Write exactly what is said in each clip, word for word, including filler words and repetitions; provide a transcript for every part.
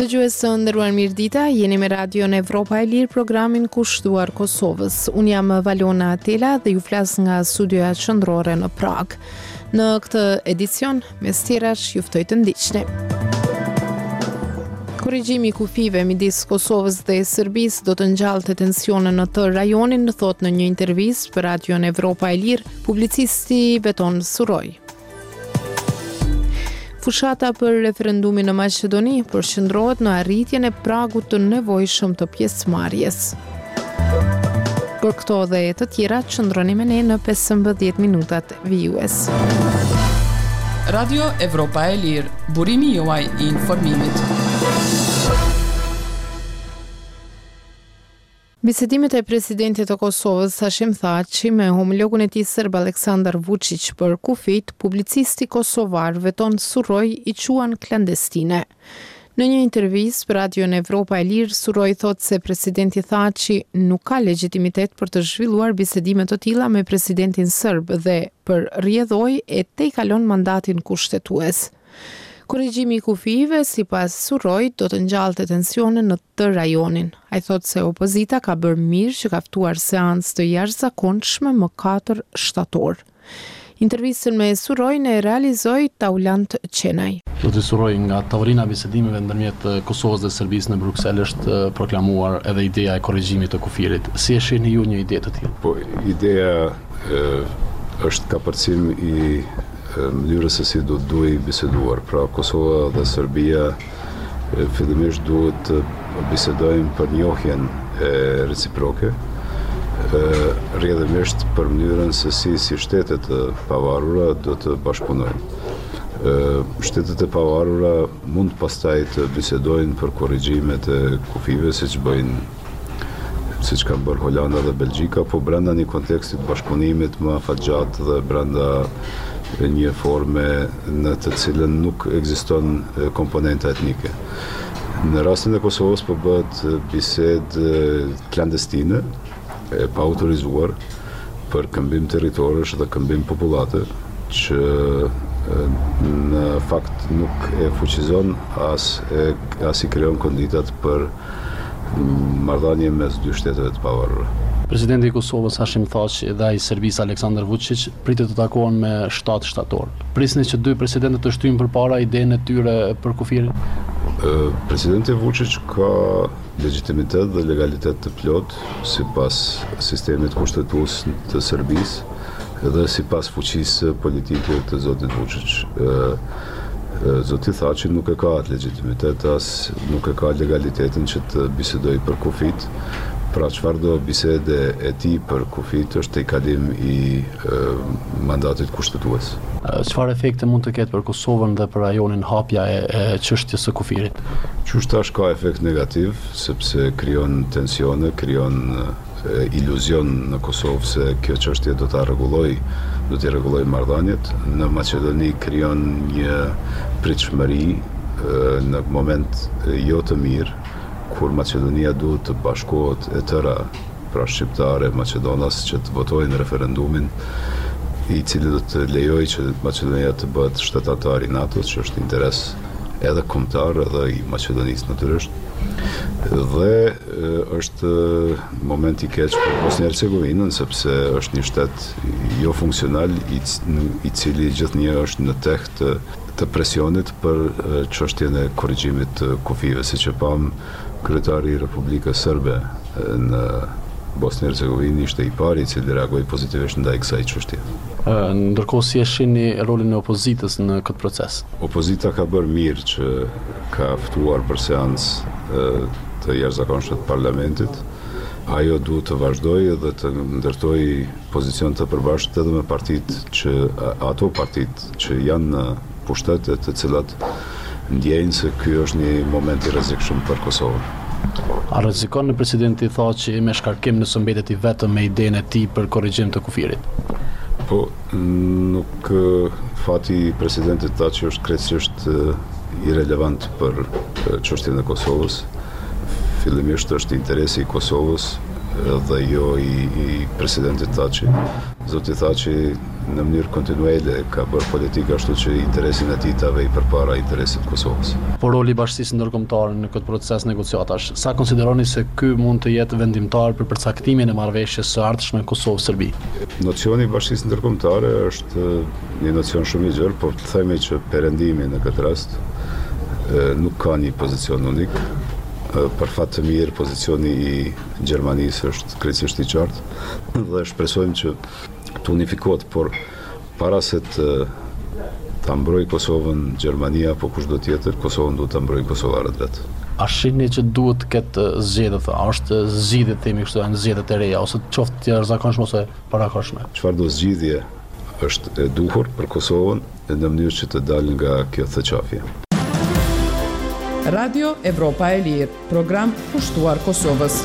Dëgjues të nderuar, mirëdita, jeni me Radion Evropa e Lirë, programin kushtuar Kosovës. Unë jam Valona Atela dhe ju flas nga studioja qendrore në Prag. Në këtë edicion, mes tjerash, ju ftoj të ndiqni. Korrigjimi i kufive midis Kosovës dhe Serbisë do të ngjallte tensione në të rajonin, thot në një intervistë për Radion Evropa e Lirë publicisti Beton Suroj. Fushata për referendumin në Maqedoni përqendrohet në arritjen e pragut të nevojshëm të pjesëmarrjes. Për këto dhe të tjera, qëndroni me ne në pesëmbëdhjetë minutat vijues. Radio Evropa e Lirë, burimi juaj i informimit. Bisedimet e presidentit të Kosovës Hashim Thaçi me homologun e tij serb Aleksandar Vučić për kufit, publicisti kosovar Beton Suroj i quan klandestine. Në një intervistë për Radion Evropa e Lirë, Suroj thotë se presidenti Thaçi nuk ka legjitimitet për të zhvilluar bisedime të tilla me presidentin serb dhe për rrjedhoi e tejkalon mandatin kushtetues. Korrigjimi i kufive, sipas Suroj, do të ngjallte tensione në të rajonin. Ai thotë se opozita ka bërë mirë që ka ftuar seancë të jashtëzakonshme më katër shtator. Intervistën me Suroj ne realizoi Taulant Qenaj. Zoti Suroj, nga tavolina e bisedimeve ndërmjet Kosovës dhe Serbisë në Bruksel është proklamuar edhe ideja e korrigjimit të kufirit. Si e shihni ju një ide të tillë? Po, ideja e, është kapërcim i mënyrës se si do të duhej biseduar. Pra Kosova dhe Serbia fillimisht duhet të bisedojnë për njohjen e reciproke, rrjedhimisht për mënyrën se si si shtetet e pavarura do të bashkëpunojnë. Shtetet e pavarura mund pastaj të bisedojnë për korrigjimet e kufive, siç bëjnë siç kanë bërë Holanda dhe Belgjika, po brenda një kontekstit bashkëpunimit më afatgjat dhe brenda një forme në të cilën nuk ekziston komponenta etnike. Në rastin e Kosovës po bëhet bisedë klandestine, e pa autorizuar, për këmbim territorësh dhe këmbim popullate, që në fakt nuk e fuqizon as, e, as i krijon konditat për marrëdhënie mes dy shteteve të pavarura. Presidenti i Kosovës Hashim Thaçi dhe ai Serbisë Aleksandar Vučić pritet të takohen me shtatë shtator. Prisni që dy presidentët të shtyjnë përpara idenë e tyre për kufirin? Presidenti Vučić ka legjitimitet dhe legalitet të plot sipas sistemit kushtetues të Serbisë dhe sipas fuqisë politike të zotit Vučić. Zoti Thaçi nuk e ka atë legjitimitet, as nuk e ka legalitetin që të bisedojë për kufit. Pra çfarë do bisede e tij për kufit është tejkalim i e, mandatit kushtetues. Çfarë efekte mund të ketë për Kosovën dhe për rajonin hapja e, e çështjes së kufirit? Qysh ka efekt negativ, sepse krijon tensione, krijon e, iluzion në Kosovë se kjo çështje do ta rregulloj, do t'i rregulloj marrëdhëniet. Në Maqedoni krijon një pritshmëri në moment jo të mirë, kur Maqedonia duhet të bashkohet e tëra, pra shqiptare, Maqedonas, që të votojnë referendumin, i cili do të lejojë që Maqedonia të bëhet shtetëtar i NATO-s, që është interes edhe kombëtar edhe i Maqedonisë natyrisht. Dhe e, është moment i keq për Bosnjë-Hercegovinën, sepse është një shtet jo funksional, i, i cili gjithnjë është në tek të, të presionit për çështjen e korrigjimit të kufive, siç e pam kryetari i Republikës Serbe në Bosnjë-Hercegovinë ishte i pari i cili reagoi pozitivisht ndaj kësaj çështje. Ndërkohë, si e shihni rolin e opozitës në këtë proces? Opozita ka bërë mirë që ka ftuar për seancë të jashtëzakonshme të parlamentit. Ajo duhet të vazhdojë dhe të ndërtojë pozicion të përbashkët edhe me partitë që ato partitë që janë në pushtet, të cilat ndjejnë se ky është një moment i rrezikshëm për Kosovën. A rrezikon në presidenti Thaçi me shkarkim nëse mbetet i vetëm me idenë e tij për korrigjim të kufirit? Po, nuk fati i presidentit Thaçi është krejtësisht irrelevant për çështjen e Kosovës. Fillimisht është interesi i Kosovës dhe jo i, i presidentit Thaçi. Zoti Thaçi në mënyrë kontinuele ka bërë politikë ashtu që interesin e tij ta vej përpara interesit të Kosovës. Por roli i bashkisë ndërkombëtare në këtë proces negociatash, sa konsideroni se ky mund të jetë vendimtar për përcaktimin e marrëveshjes së ardhshme Kosovë-Serbi? Nocioni i bashkisë ndërkombëtare është një nocion shumë i gjerë, por të themi që perëndimi në këtë rast nuk ka një pozicion unik. Për fat të mirë, pozicioni i Gjermanisë është krejtësisht i qartë dhe shpresojmë që të unifikohet, por para se të ta mbrojë Kosovën Gjermania apo kushdo tjetër, Kosovën duhet ta mbrojë kosovarët vetë. A shihni që duhet të ketë zgjedhje, a është zgjidhje themi kështu, janë zgjedhjet e reja ose qoftë të jashtëzakonshme ose parakohshme? Çfarëdo zgjidhje është e duhur për Kosovën në mënyrë që të dalë nga kjo thëqafje. Radio Evropa e Lirë, program pushtuar Kosovës.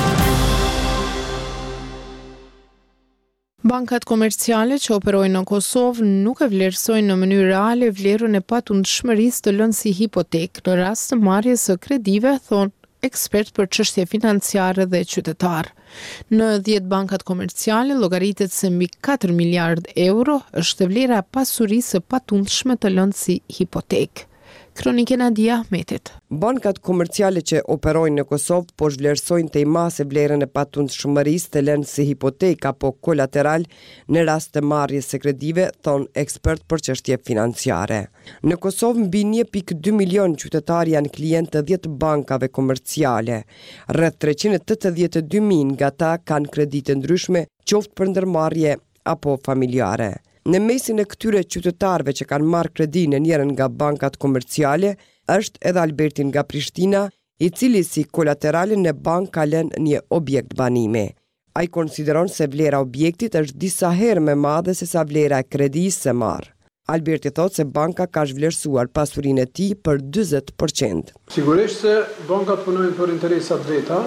Bankat komerciale që operojnë në Kosovë nuk e vlerësojnë në mënyrë reale vlerën e patundshmërisë të lënë si hipotek në rast të marrjes së kredive, thonë ekspert për çështje financiare dhe qytetar. Në dhjetë bankat komerciale llogaritet se mbi katër miliardë euro është vlera e pasurisë së patundshme të lënë si hipotek. Kronike Nadia Ahmetit. Bankat komerciale që operojnë në Kosovë po zhvlerësojnë të imase vlerën e patundshmërisë të lënë si hipotek apo kolateral në rast të marrjes së kredive, thon ekspert për çështje financiare. Në Kosovë mbi një pikë dy milion qytetar janë klientë të dhjetë bankave komerciale. Rreth treqind e tetëdhjetë e dy mijë nga ta kanë kredite ndryshme, qoftë për ndërmarrje apo familjare. Në mesin e këtyre qytetarëve që kanë marrë kredi në njërin nga bankat komerciale, është edhe Albertin nga Prishtina, i cili si kolateralin në bank ka lënë një objekt banimi. Ai konsideron se vlera objektit është disa herë më e madhe se sa vlera e kredisë së marrë. Alberti thotë se banka ka zhvlerësuar pasurinë e tij për njëzet përqind. Sigurisht se bankat punojnë për interesat veta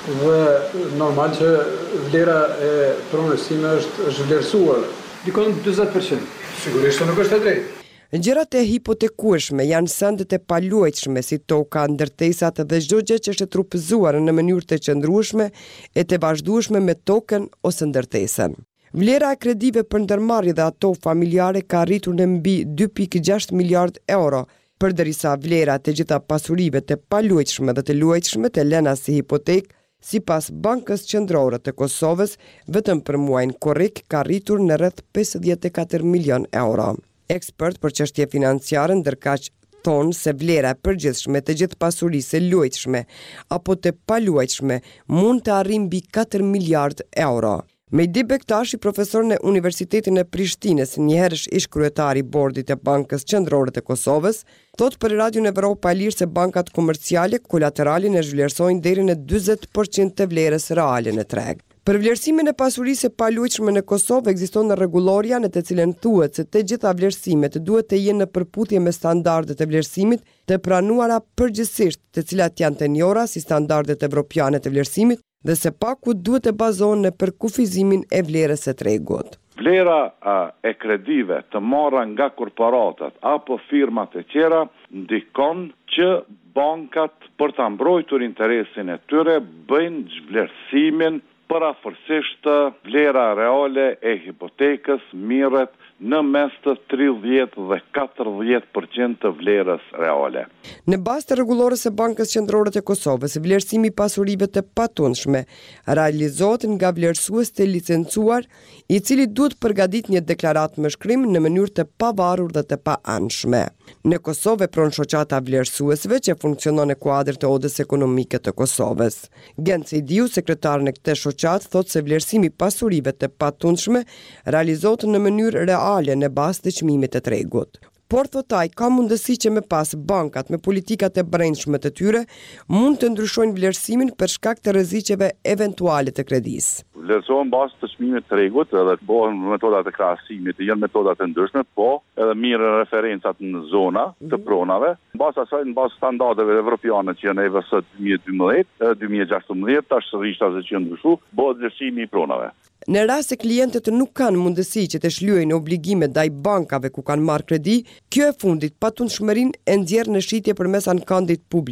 dhe normal që vlera e pronës time është zhvlerësuar. Dikon njëzet përqind. Sigurisht nuk është e drejtë. Gjërat e hipotekueshme janë sëndet e paluajtshme si toka, ndërtesat dhe çdo gjë që është trupëzuar në mënyrë të qëndrueshme e të vazhdueshme me tokën ose ndërtesën. Vlera e kredive për ndërmarrje dhe ato familjare ka arritur në mbi dy pikë gjashtë miliardë euro, përderisa vlera të gjitha pasurive të paluajtshme dhe të luajtshme të lëna si hipotek si pas Bankës Qendrore të Kosovës, vetëm për muajin korrik ka rritur në rreth pesëdhjetë e katër milion euro. Ekspert për çështje financiare ndërkaq thonë se vlera e përgjithshme të gjithë pasurisë së luajtshme apo të paluajtshme mund të arrijë mbi katër miliardë euro. Mehdi Bektashi, profesor në Universitetin e Prishtinës, njëherësh ish kryetari i bordit të Bankës Qendrore të Kosovës, thot për Radion Evropa e Lirë se bankat komerciale kolateralin e zhvlerësojnë deri në njëzet përqind të vlerës reale në treg. Për vlerësimin e pasurisë së paluajtshme në Kosovë ekziston rregulloria në të cilën thuhet se të gjitha vlerësimet duhet të jenë në përputhje me standardet e vlerësimit të pranuara përgjithsisht, të cilat janë të njohura si standardet evropiane të vlerësimit, dhe se paku duhet të bazohen në përkufizimin e vlerës së tregut. Vlera e kredive të marra nga korporatat apo firmat e tjera ndikon që bankat për ta mbrojtur interesin e tyre bëjnë zhvlerësimin parafërsisht vlera reale e hipotekës mirret në mes të tridhjetë dhe katërdhjetë përqind të vlerës reale. Në bazë të rregullores së Bankës Qendrore të Kosovës, vlerësimi i pasurive të patundshme realizohet nga vlerësues të licencuar, i cili duhet përgatit një deklaratë me shkrim në mënyrë të pavarur dhe të paanshme. Në Kosovë pron shoqata vlerësuesve që funksionon në kuadër të Odës Ekonomike të Kosovës. Genci Diu, sekretar në këtë shoqatë, thotë se vlerësimi i pasurive të patundshme realizohet në mënyrë reale në bazë të çmimit të tregut. Por thotaj ka mundësi që me pas bankat me politikat e brendshme të tyre mund të ndryshojnë vlerësimin për shkak të rreziqeve eventuale të kredisë. Vlerësohen bazë të çmimit të tregut edhe të bëhen metodat e krahasimit, janë metodat e ndryshme, po edhe mirë referencat në zona të pronave, në bazë asaj në bazë standardeve evropiane që janë E V S dy mijë e dymbëdhjetë, dy mijë e gjashtëmbëdhjetë, tash rishtat që janë ndryshuar, bëhet vlerësimi i pronave. Në rast se klientët nuk kanë mundësi që të shlyejnë obligime ndaj bankave ku kanë marrë kredi, kjo e fundit patundshmërinë e nxjerr në shitje përmes ankandit publik.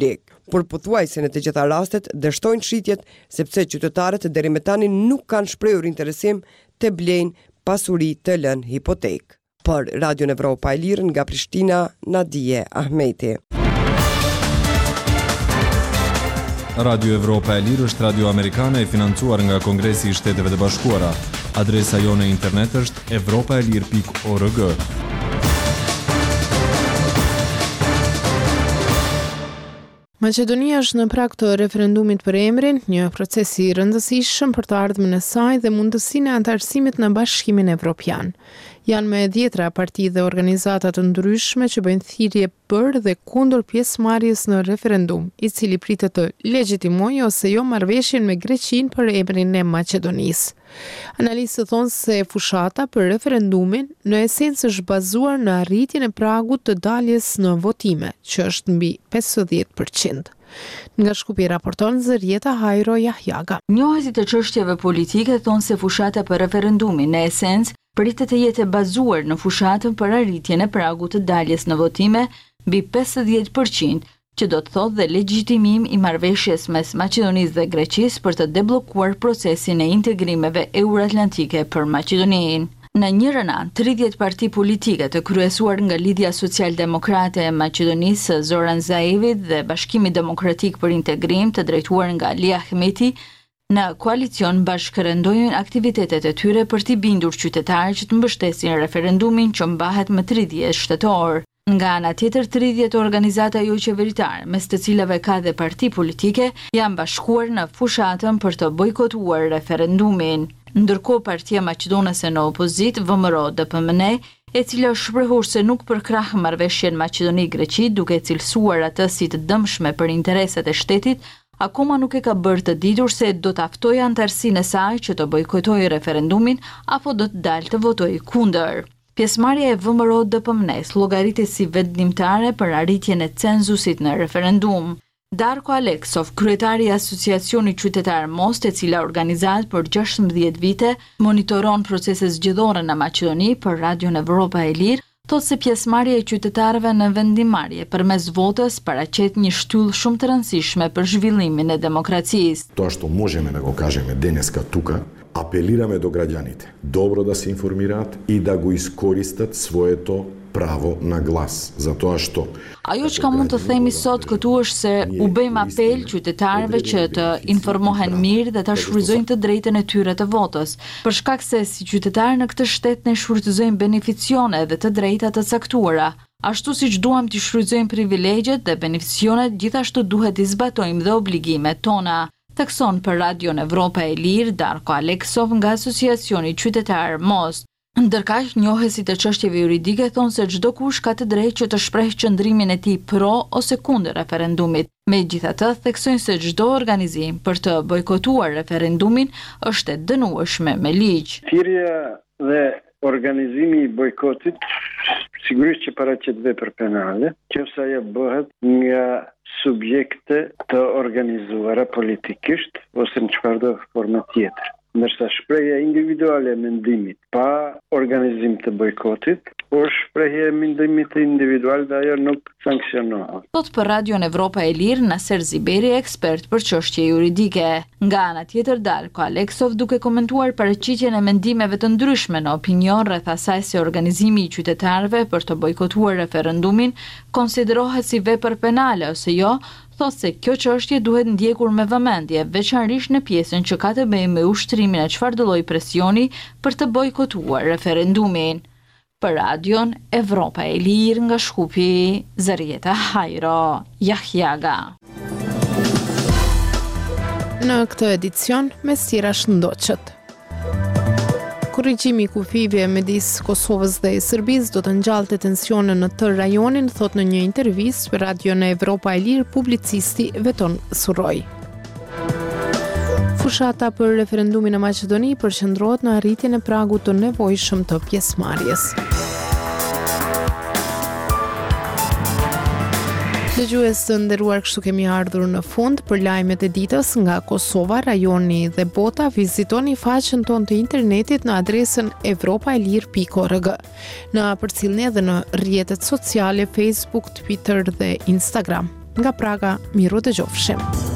por pothuajse në të gjitha rastet dështojnë shitjet sepse qytetarët deri më tani nuk kanë shprehur interesim të blejnë pasuri të lënë hipotekë. Për Radio Evropa e Lirë nga Prishtina, Nadije Ahmeti. Radio Evropa e Lirë është radio amerikane e financuar nga Kongresi i Shteteve të Bashkuara. Adresa jone internet është evropaelir pikë org. Maqedonia është në prag të referendumit për emrin, një proces i rëndësishëm për të ardhmen e saj dhe mundësinë e anëtarësimit në Bashkimin Evropian. Janë me dhjetra parti dhe organizata të ndryshme që bëjnë thirrje për dhe kundër pjesëmarrjes në referendum, i cili pritet të legjitimojë ose jo marrëveshjen me Greqinë për emrin e Maqedonisë. Analistët thonë se fushata për referendumin në esencë është bazuar në arritjen e pragut të daljes në votime, që është mbi pesëdhjetë përqind. Nga Shkupi raporton Zërieta Hajro Jahjaga. Njohësit e çështjeve politike thonë se fushata për referendumin në esencë pritet të jetë bazuar në fushatën për arritjen e pragut të daljes në votime mbi pesëdhjetë përqind, që do të thotë dhe legjitimim i marrëveshjes mes Maqedonisë dhe Greqisë për të debllokuar procesin e integrimeve euroatlantike për Maqedoninë. Në njërin anë, tridhjetë parti politike të kryesuar nga Lidhja Social-Demokrate e Maqedonisë, Zoran Zaevi dhe Bashkimi Demokratik për Integrim të drejtuar nga Ali Ahmeti, në koalicion bashkërendojnë aktivitetet e tyre për t'i bindur qytetarë që të mbështesin referendumin që mbahet më tridhjetë shtator. Nga ana tjetër, tridhjetë organizata jo qeveritare, mes të cilave ka dhe parti politike, janë bashkuar në fushatën për të bojkotuar referendumin. Ndërkohë Partia Maqedonase në opozit, V M R O D P M N, e cila është shprehur se nuk përkrah marrëveshjen Maqedoni-Greqi, duke cilësuar atë si të dëmshme për interesat e shtetit, akoma nuk e ka bërë të ditur se do të aftojë anëtarësinë e saj që të bojkotojë referendumin apo do të dalë të votojë kundër. Pjesëmarrja e V M R O D P M N-s llogaritet si vendimtare për arritjen e cenzusit në referendum. Darko Aleksov, kryetari i Asociacionit Qytetar Most, e cila organizat për gjashtëmbëdhjetë vite, monitoron procese zgjedhore në Maqedoni për Radio Evropa e Lirë, thotë se pjesëmarrja e qytetarëve në vendimmarrje përmes votës paraqet një shtyllë shumë të rëndësishme për zhvillimin e demokracisë. To što možemo da го кажеме денеска тука, апелираме до граѓаните добро да се информираат и да го искористат своето pravo na glas, затоа што Ajo që ka mund të themi sot këtu është se u bëjmë apel qytetarëve që të informohen mirë dhe ta shfrytëzojnë të drejtën e tyre të votës, për shkak se si qytetarë në këtë shtet ne shfrytëzojmë beneficione dhe të drejta të caktuara. Ashtu siç duam të shfrytëzojmë privilegjet dhe beneficionet, gjithashtu duhet të zbatojmë dhe obligimet tona. Thekson për Radion Evropa e Lirë Darko Aleksov nga Asociacioni Qytetar Most. Ndërkaq, njohësit e çështjeve juridike thonë se çdo kush ka të drejtë që të shprehë qëndrimin e tij pro ose kundër referendumit. Megjithatë, theksojnë se çdo organizim për të bojkotuar referendumin është e dënueshme me ligj. Thirrja dhe organizimi i bojkotit sigurisht që paraqet vepër penale, nëse ajo bëhet nga subjekte të organizuara politikisht ose në çfarëdo formë tjetër. Ndërsa shprehja individuale e mendimit pa organizim të bojkotit, por shprehja e mendimit individual dhe ajo nuk sanksionohet. Thot për Radion Evropa e Lirë Naser Ziberi, ekspert për çështje juridike. Nga ana tjetër, Darko Aleksov, duke komentuar paraqitjen e mendimeve të ndryshme në opinion rreth asaj se organizimi i qytetarëve për të bojkotuar referendumin konsiderohet si vepër penale ose jo, thotë se kjo çështje duhet ndjekur me vëmendje, veçanërisht në pjesën që ka të bëjë me ushtrimin e çfarëdo lloji presioni për të bojkotuar referendumin. Për Radion Evropa e Lirë nga Shkupi, Zërieta Hajro Jahjaga. Në këtë edicion, mes tjera shëndoqët. Korrigjimi i kufive midis Kosovës dhe Serbisë do të ngjallte tensione në tërë rajonin, thot në një intervistë për Radion Evropa e Lirë publicisti Veton Surroj. Fushata për referendumin në Maqedoni përqendrohet në arritjen e pragut të nevojshëm të pjesëmarrjes. Dëgjues të nderuar, kështu kemi ardhur në fund për lajmet e ditës nga Kosova, rajoni dhe bota. Vizitoni faqen tonë të internetit në adresën evropaelir pikë org. Na përcjellni edhe në rrjetet sociale Facebook, Twitter dhe Instagram. Nga Praga, miru dëgjofshim.